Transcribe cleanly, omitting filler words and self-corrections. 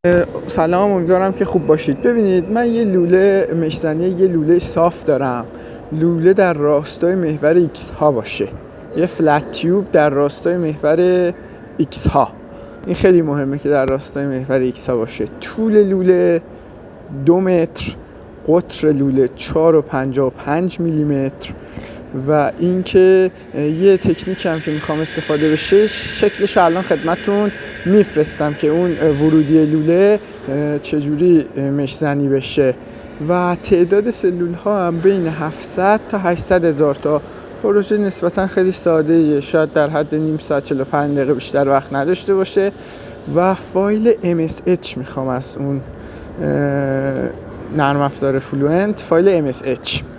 سلام، امیدوارم که خوب باشید. ببینید، من یه لوله مشزنی، یه لوله صاف دارم. لوله در راستای محور ایکس ها باشه، یه فلت تیوب در راستای محور ایکس ها. این خیلی مهمه که در راستای محور ایکس ها باشه. طول لوله 2 متر، قطر لوله 4.55 میلیمتر. و اینکه یه تکنیک هم که میخوام استفاده بشه، شکلش الان خدمتتون میفرستم که اون ورودی لوله چجوری مشزنی بشه. و تعداد سلول ها هم بین 700 تا 800 هزار تا. پروژه نسبتا خیلی ساده، شاید در حد نیم ساعت 45 دقیقه بیشتر وقت نداشته باشه. و فایل MSH میخوام از اون نرم افزار فلوئنت، فایل MSH.